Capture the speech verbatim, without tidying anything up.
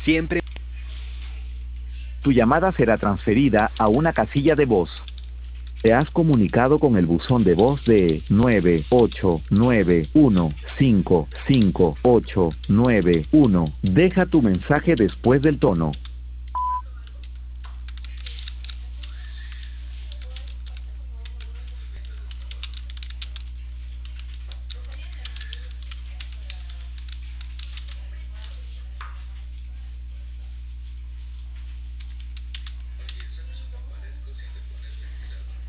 Siempre. Tu llamada será transferida a una casilla de voz. Te has comunicado con el buzón de voz de nueve ocho nueve uno cinco cinco ocho nueve uno. Deja tu mensaje después del tono.